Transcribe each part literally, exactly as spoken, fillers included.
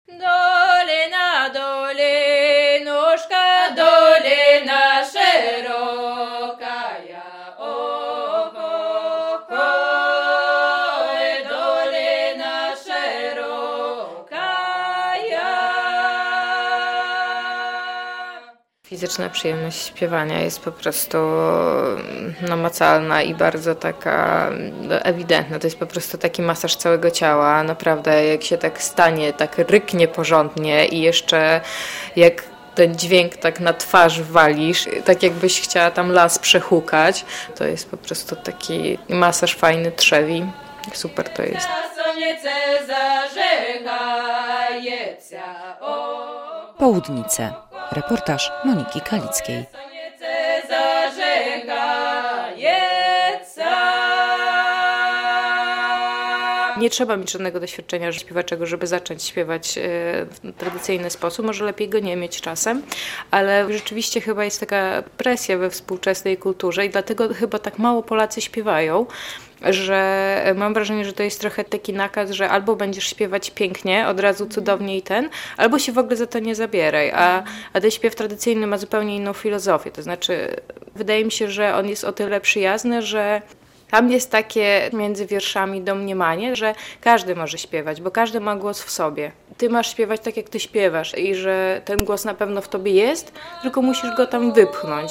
Dolina, dolinuszka, dolina szeroka, ja o, ho, ho, dolina szeroka, ja. Fizyczna przyjemność śpiewania jest po prostu namacalna i bardzo taka no, ewidentna. To jest po prostu taki masaż całego ciała. Naprawdę jak się tak stanie, tak ryknie porządnie i jeszcze jak ten dźwięk tak na twarz walisz, tak jakbyś chciała tam las przehukać, to jest po prostu taki masaż fajny, trzewi. Super to jest. Południce. Reportaż Moniki Kalickiej. Nie trzeba mieć żadnego doświadczenia śpiewaczego, żeby zacząć śpiewać w tradycyjny sposób. Może lepiej go nie mieć czasem, ale rzeczywiście chyba jest taka presja we współczesnej kulturze i dlatego chyba tak mało Polacy śpiewają, że mam wrażenie, że to jest trochę taki nakaz, że albo będziesz śpiewać pięknie, od razu cudownie i ten, albo się w ogóle za to nie zabieraj. A, a ten śpiew tradycyjny ma zupełnie inną filozofię. To znaczy, wydaje mi się, że on jest o tyle przyjazny, że tam jest takie między wierszami domniemanie, że każdy może śpiewać, bo każdy ma głos w sobie. Ty masz śpiewać tak, jak ty śpiewasz i że ten głos na pewno w tobie jest, tylko musisz go tam wypchnąć.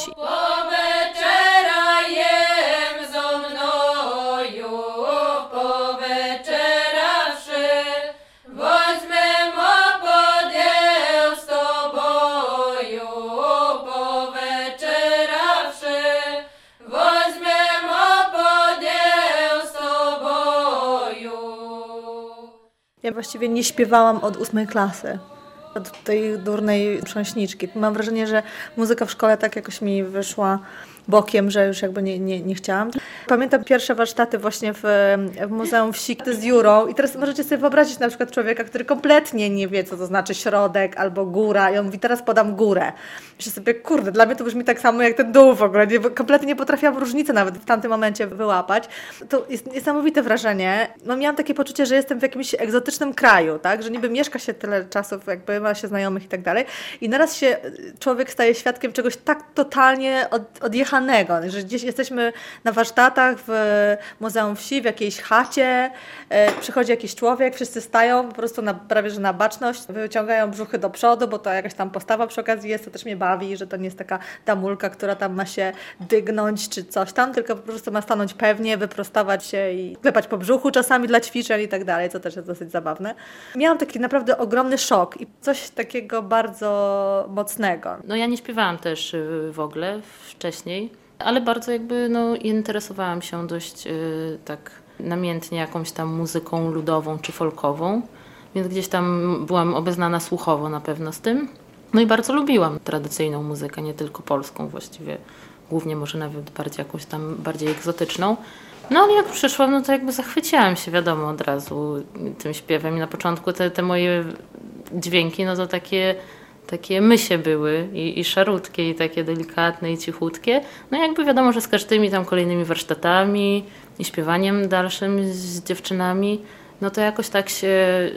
Ja właściwie nie śpiewałam od ósmej klasy, od tej durnej prząśniczki. Mam wrażenie, że muzyka w szkole tak jakoś mi wyszła bokiem, że już jakby nie, nie, nie chciałam. Pamiętam pierwsze warsztaty właśnie w, w Muzeum Wsi z Jurą i teraz możecie sobie wyobrazić na przykład człowieka, który kompletnie nie wie, co to znaczy środek albo góra i on mówi, teraz podam górę. Myślę sobie, kurde, dla mnie to brzmi tak samo jak ten dół w ogóle. Nie, kompletnie nie potrafiłam różnicy nawet w tamtym momencie wyłapać. To jest niesamowite wrażenie. No, miałam takie poczucie, że jestem w jakimś egzotycznym kraju, tak? Że niby mieszka się tyle czasów, jakby ma się znajomych i tak dalej i naraz się człowiek staje świadkiem czegoś tak totalnie od, odjechanego, że gdzieś jesteśmy na warsztatach w Muzeum Wsi, w jakiejś chacie, e, przychodzi jakiś człowiek, wszyscy stają po prostu na, prawie że na baczność, wyciągają brzuchy do przodu, bo to jakaś tam postawa przy okazji jest, to też mnie bawi, że to nie jest taka damulka, która tam ma się dygnąć czy coś tam, tylko po prostu ma stanąć pewnie, wyprostować się i klepać po brzuchu czasami dla ćwiczeń i tak dalej, co też jest dosyć zabawne. Miałam taki naprawdę ogromny szok i coś takiego bardzo mocnego. No ja nie śpiewałam też w ogóle wcześniej, ale bardzo jakby no, interesowałam się dość yy, tak namiętnie jakąś tam muzyką ludową czy folkową, więc gdzieś tam byłam obeznana słuchowo na pewno z tym. No i bardzo lubiłam tradycyjną muzykę, nie tylko polską właściwie, głównie może nawet bardziej jakąś tam bardziej egzotyczną. No ale jak przyszłam, no to jakby zachwyciłam się wiadomo od razu tym śpiewem i na początku te, te moje dźwięki, no to takie takie mysie były i, i szarutkie, i takie delikatne, i cichutkie. No jakby wiadomo, że z każdymi tam kolejnymi warsztatami i śpiewaniem dalszym z dziewczynami, no to jakoś tak się,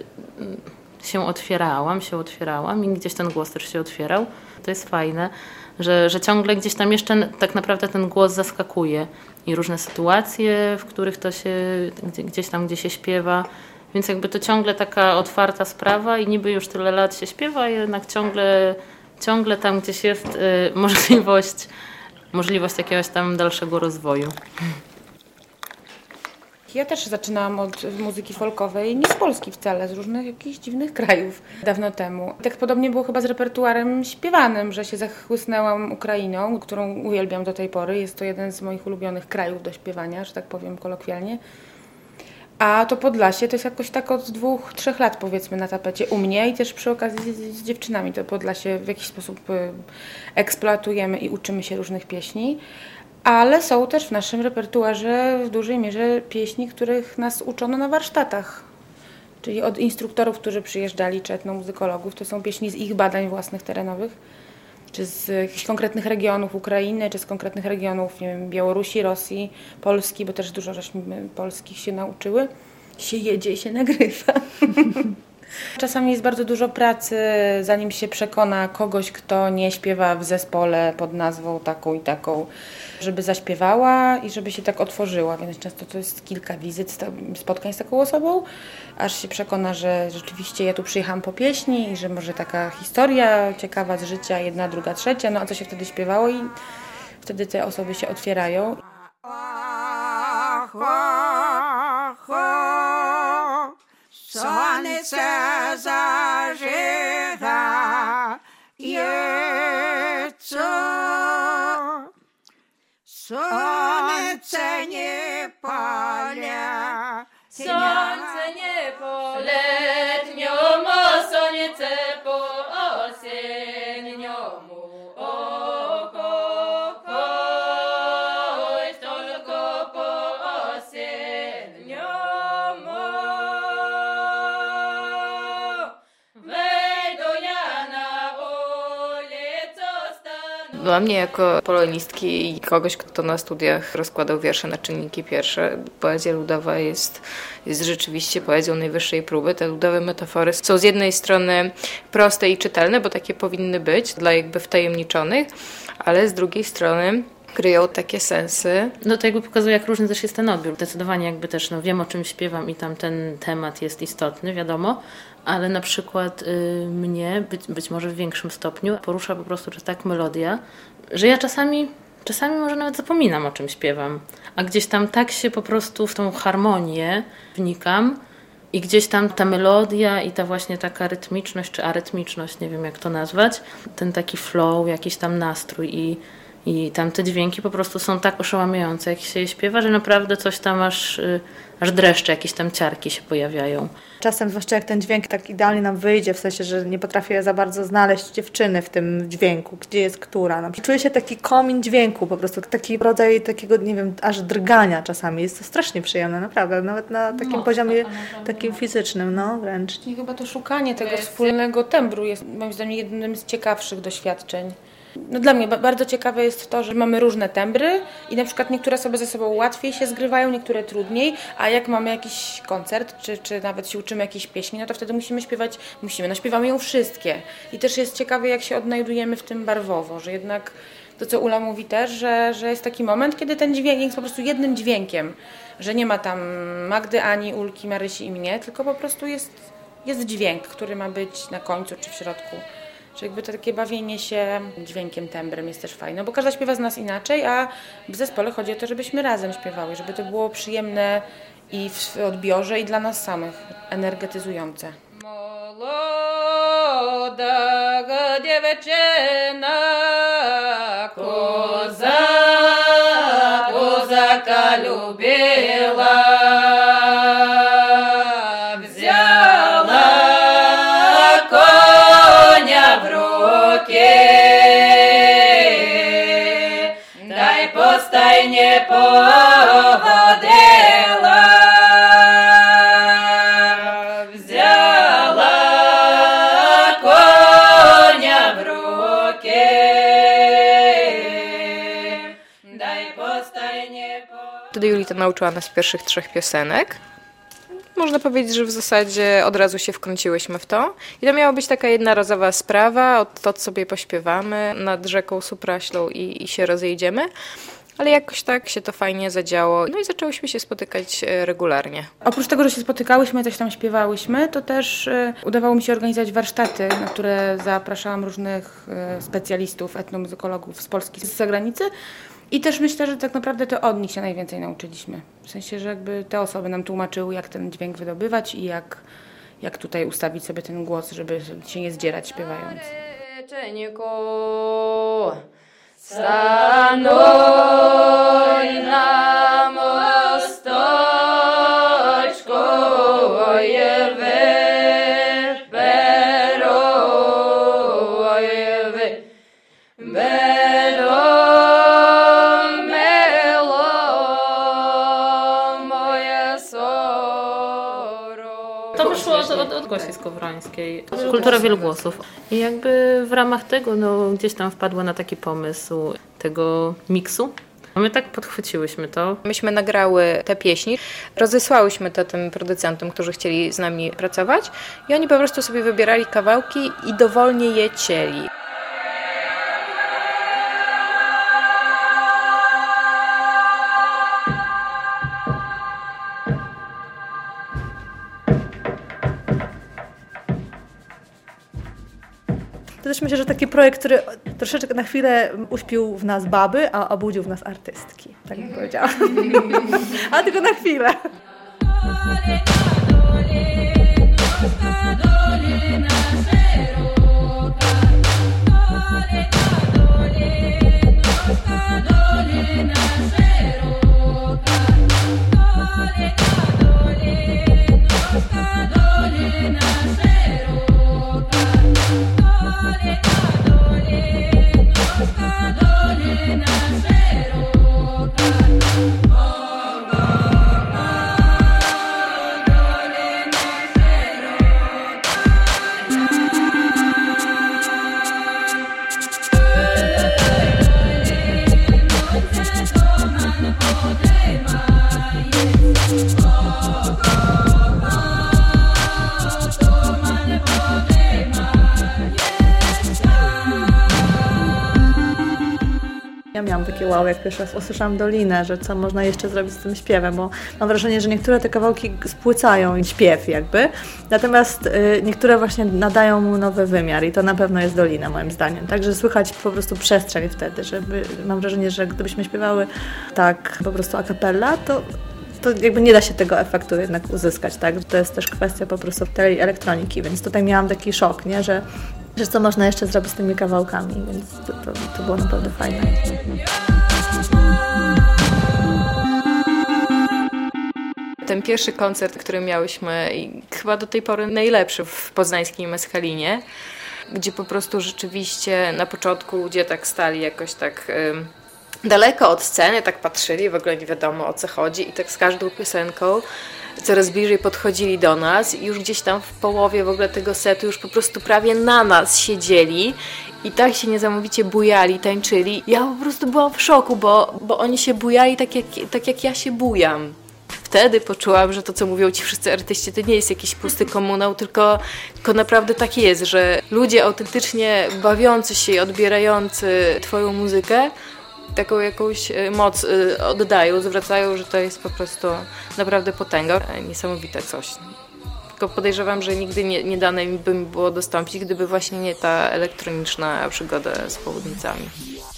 się otwierałam, się otwierałam i gdzieś ten głos też się otwierał. To jest fajne, że, że ciągle gdzieś tam jeszcze tak naprawdę ten głos zaskakuje i różne sytuacje, w których to się, gdzieś tam, gdzie się śpiewa, więc jakby to ciągle taka otwarta sprawa i niby już tyle lat się śpiewa, jednak ciągle, ciągle tam gdzieś jest y, możliwość, możliwość jakiegoś tam dalszego rozwoju. Ja też zaczynałam od muzyki folkowej, nie z Polski wcale, z różnych jakichś dziwnych krajów dawno temu. Tak podobnie było chyba z repertuarem śpiewanym, że się zachłysnęłam Ukrainą, którą uwielbiam do tej pory. Jest to jeden z moich ulubionych krajów do śpiewania, że tak powiem kolokwialnie. A to Podlasie to jest jakoś tak od dwóch, trzech lat powiedzmy na tapecie u mnie i też przy okazji z, z dziewczynami to Podlasie w jakiś sposób y, eksploatujemy i uczymy się różnych pieśni. Ale są też w naszym repertuarze w dużej mierze pieśni, których nas uczono na warsztatach. Czyli od instruktorów, którzy przyjeżdżali, czy etnomuzykologów, to są pieśni z ich badań własnych terenowych, czy z jakichś konkretnych regionów Ukrainy, czy z konkretnych regionów, nie wiem, Białorusi, Rosji, Polski, bo też dużo żeśmy polskich się nauczyły. Się jedzie i się nagrywa. Czasami jest bardzo dużo pracy, zanim się przekona kogoś, kto nie śpiewa w zespole pod nazwą taką i taką, żeby zaśpiewała i żeby się tak otworzyła, więc często to jest kilka wizyt, spotkań z taką osobą, aż się przekona, że rzeczywiście ja tu przyjechałam po pieśni i że może taka historia ciekawa z życia, jedna, druga, trzecia, no a co się wtedy śpiewało i wtedy te osoby się otwierają. Słońce zażyga jeco, słońce nie pala, Słońce nie po letniomu, słońce po osieniomu. O, ho, ho, tylko po osieniomu. Wejdą ja na ulicę stanę. Dla mnie jako polonistki i kogoś, kto na studiach rozkładał wiersze na czynniki pierwsze, poezja ludowa jest, jest rzeczywiście poezją najwyższej próby. Te ludowe metafory są z jednej strony proste i czytelne, bo takie powinny być dla jakby wtajemniczonych, ale z drugiej strony kryją takie sensy. No to jakby pokazuje, jak różny też jest ten odbiór. Zdecydowanie jakby też no, wiem, o czym śpiewam i tam ten temat jest istotny, wiadomo, ale na przykład y, mnie, być, być może w większym stopniu, porusza po prostu tak melodia, że ja czasami, czasami może nawet zapominam, o czym śpiewam, a gdzieś tam tak się po prostu w tą harmonię wnikam i gdzieś tam ta melodia i ta właśnie taka rytmiczność, czy arytmiczność, nie wiem jak to nazwać, ten taki flow, jakiś tam nastrój i I tam te dźwięki po prostu są tak oszałamiające, jak się je śpiewa, że naprawdę coś tam aż, aż dreszcze, jakieś tam ciarki się pojawiają. Czasem, zwłaszcza jak ten dźwięk tak idealnie nam wyjdzie, w sensie, że nie potrafię za bardzo znaleźć dziewczyny w tym dźwięku, gdzie jest która. No, czuję się taki komin dźwięku, po prostu taki rodzaj takiego, nie wiem, aż drgania czasami. Jest to strasznie przyjemne, naprawdę, nawet na takim No, poziomie taka naprawdę. takim fizycznym, no wręcz. I chyba to szukanie tego wspólnego tembru jest moim zdaniem jednym z ciekawszych doświadczeń. No dla mnie bardzo ciekawe jest to, że mamy różne tembry i na przykład niektóre sobie ze sobą łatwiej się zgrywają, niektóre trudniej, a jak mamy jakiś koncert, czy, czy nawet się uczymy jakiejś pieśni, no to wtedy musimy śpiewać, musimy, no śpiewamy ją wszystkie. I też jest ciekawe, jak się odnajdujemy w tym barwowo, że jednak to, co Ula mówi też, że, że jest taki moment, kiedy ten dźwięk jest po prostu jednym dźwiękiem, że nie ma tam Magdy, Ani, Ulki, Marysi i mnie, tylko po prostu jest, jest dźwięk, który ma być na końcu czy w środku. Że jakby to takie bawienie się dźwiękiem, tembrem jest też fajne, bo każda śpiewa z nas inaczej, a w zespole chodzi o to, żebyśmy razem śpiewały, żeby to było przyjemne i w odbiorze, i dla nas samych, energetyzujące. Młoda dziewczyna, koza, kozaka lubiła. Дай постай не поводила, взяла коня в руки. Дай постай не поводила. Wtedy Julita nauczyła nas pierwszych trzech piosenek. Można powiedzieć, że w zasadzie od razu się wkręciłyśmy w to. I to miała być taka jednorazowa sprawa, od, od sobie pośpiewamy nad rzeką Supraślą i, i się rozjedziemy. Ale jakoś tak się to fajnie zadziało. No i zaczęłyśmy się spotykać regularnie. Oprócz tego, że się spotykałyśmy, coś tam śpiewałyśmy, to też y, udawało mi się organizować warsztaty, na które zapraszałam różnych y, specjalistów, etnomuzykologów z Polski, z zagranicy. I też myślę, że tak naprawdę to od nich się najwięcej nauczyliśmy. W sensie, że jakby te osoby nam tłumaczyły, jak ten dźwięk wydobywać i jak, jak tutaj ustawić sobie ten głos, żeby się nie zdzierać śpiewając. Stanuj na mosteczku, ojwy, pero, ojwy, pero, melo, moja soro. To wyszło od, od, od Gosi Skowrońskiej. Kultura wielu głosów. I jakby w ramach tego no, gdzieś tam wpadła na taki pomysł tego miksu My tak podchwyciłyśmy to. Myśmy nagrały te pieśni, rozesłałyśmy to tym producentom, którzy chcieli z nami pracować i oni po prostu sobie wybierali kawałki i dowolnie je cięli. To też myślę, że taki projekt, który troszeczkę na chwilę uśpił w nas baby, a obudził w nas artystki. Tak bym powiedziała. Ale tylko na chwilę. Ja miałam takie wow, jak pierwszy raz usłyszałam Dolinę, że co można jeszcze zrobić z tym śpiewem, bo mam wrażenie, że niektóre te kawałki spłycają śpiew jakby, natomiast y, niektóre właśnie nadają mu nowy wymiar i to na pewno jest Dolina moim zdaniem. Także słychać po prostu przestrzeń wtedy, żeby, mam wrażenie, że gdybyśmy śpiewały tak po prostu a cappella, to to jakby nie da się tego efektu jednak uzyskać, tak? To jest też kwestia po prostu tej elektroniki, więc tutaj miałam taki szok, nie? Że, że co można jeszcze zrobić z tymi kawałkami, więc to, to, to było naprawdę fajne. Ten pierwszy koncert, który miałyśmy, i chyba do tej pory najlepszy w poznańskiej Meschalinie, gdzie po prostu rzeczywiście na początku ludzie tak stali jakoś tak ym, daleko od sceny, tak patrzyli, w ogóle nie wiadomo o co chodzi i tak z każdą piosenką coraz bliżej podchodzili do nas i już gdzieś tam w połowie w ogóle tego setu już po prostu prawie na nas siedzieli i tak się niesamowicie bujali, tańczyli. Ja po prostu byłam w szoku, bo, bo oni się bujali tak jak, tak jak ja się bujam. Wtedy poczułam, że to, co mówią ci wszyscy artyści, to nie jest jakiś pusty komunał, tylko, tylko naprawdę tak jest, że ludzie autentycznie bawiący się i odbierający twoją muzykę taką jakąś moc oddają, zwracają, że to jest po prostu naprawdę potęga, niesamowite coś. Tylko podejrzewam, że nigdy nie, nie dane by mi było dostąpić, gdyby właśnie nie ta elektroniczna przygoda z Południcami.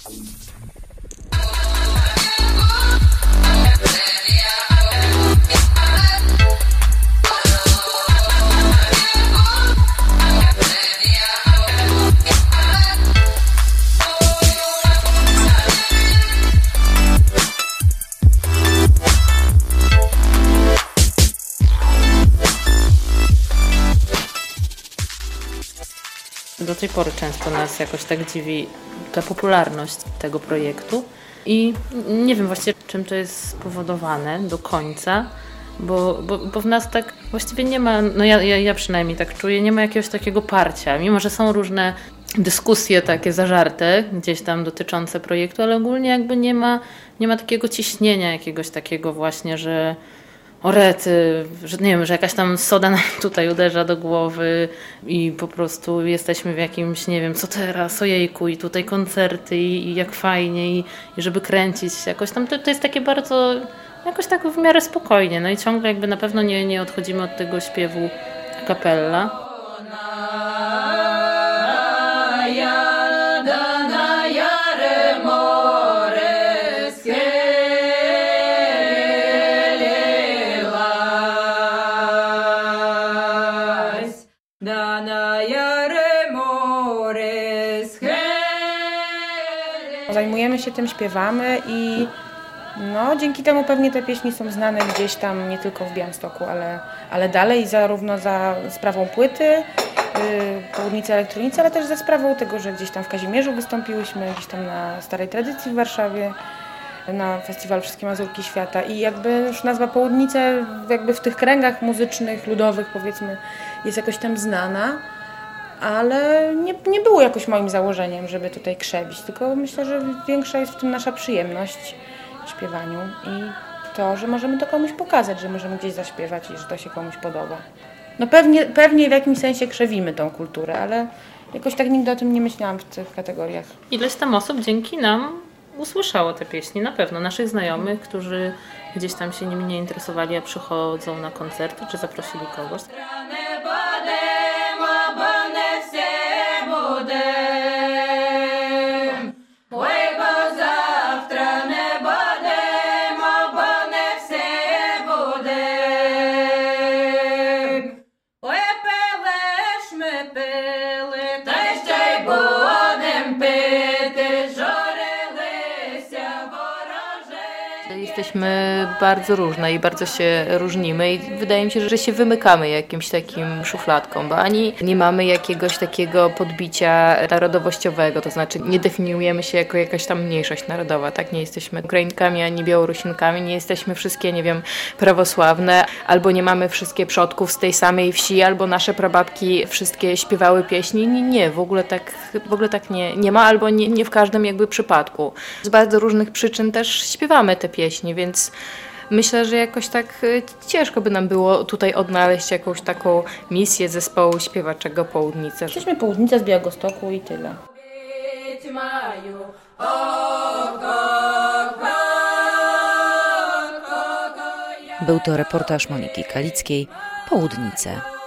Do tej pory często nas jakoś tak dziwi ta popularność tego projektu i nie wiem właściwie czym to jest spowodowane do końca, bo, bo, bo w nas tak właściwie nie ma, no ja, ja, ja przynajmniej tak czuję, nie ma jakiegoś takiego parcia, mimo że są różne dyskusje takie zażarte gdzieś tam dotyczące projektu, ale ogólnie jakby nie ma, nie ma takiego ciśnienia jakiegoś takiego właśnie, że o rety, że nie wiem, że jakaś tam soda nam tutaj uderza do głowy i po prostu jesteśmy w jakimś, nie wiem, co teraz, ojejku, i tutaj koncerty i, i jak fajnie i, i żeby kręcić jakoś tam, to, to jest takie bardzo, jakoś tak w miarę spokojnie, no i ciągle jakby na pewno nie, nie odchodzimy od tego śpiewu a cappella. Zajmujemy się tym, śpiewamy i no, dzięki temu pewnie te pieśni są znane gdzieś tam, nie tylko w Białymstoku, ale, ale dalej, zarówno za sprawą płyty yy, Południcy Elektronicy, ale też za sprawą tego, że gdzieś tam w Kazimierzu wystąpiłyśmy, gdzieś tam na Starej Tradycji w Warszawie, na Festiwalu Wszystkie Mazurki Świata i jakby już nazwa Południce jakby w tych kręgach muzycznych, ludowych powiedzmy jest jakoś tam znana. Ale nie, nie było jakoś moim założeniem, żeby tutaj krzewić, tylko myślę, że większa jest w tym nasza przyjemność śpiewaniu i to, że możemy to komuś pokazać, że możemy gdzieś zaśpiewać i że to się komuś podoba. No pewnie, pewnie w jakimś sensie krzewimy tą kulturę, ale jakoś tak nigdy o tym nie myślałam w tych kategoriach. Ileś tam osób dzięki nam usłyszało te pieśni, na pewno. Naszych znajomych, którzy gdzieś tam się nimi nie interesowali, a przychodzą na koncerty, czy zaprosili kogoś. Jesteśmy bardzo różne i bardzo się różnimy i wydaje mi się, że się wymykamy jakimś takim szufladkom, bo ani nie mamy jakiegoś takiego podbicia narodowościowego, to znaczy nie definiujemy się jako jakaś tam mniejszość narodowa, tak? Nie jesteśmy Ukrainkami ani Białorusinkami, nie jesteśmy wszystkie, nie wiem, prawosławne, albo nie mamy wszystkie przodków z tej samej wsi, albo nasze prababki wszystkie śpiewały pieśni. Nie, nie w ogóle tak, w ogóle tak nie, nie ma, albo nie, nie w każdym jakby przypadku. Z bardzo różnych przyczyn też śpiewamy te pieśni, więc myślę, że jakoś tak ciężko by nam było tutaj odnaleźć jakąś taką misję zespołu śpiewaczego Południce. Jesteśmy Południce z Białegostoku i tyle. Był to reportaż Moniki Kalickiej, Południce.